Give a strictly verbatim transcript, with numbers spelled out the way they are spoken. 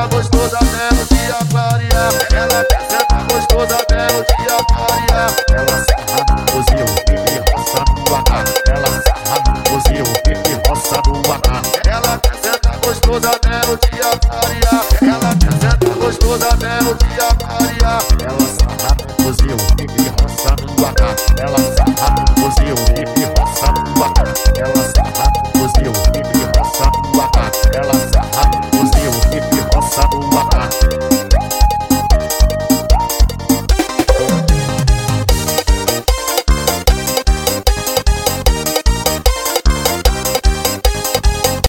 sentar gostoso até o dia clarear. Ela quer sentar gostoso até o dia clarear. Ela sarra no fuzil, pipi roça no ar. Ela sarra no fuzil, pipi roça no ar. Ela quer sentar gostoso até o dia clarear. Ela quer sentar gostoso até o dia clarear. Ela sarra no fuzil, pipi roça no ar. Ela sarra no fuzil, pipi roça no ar. Ela sarra no fuzil, pipi roça no ar. Ela sarra no fuzil, pipi roça no ar.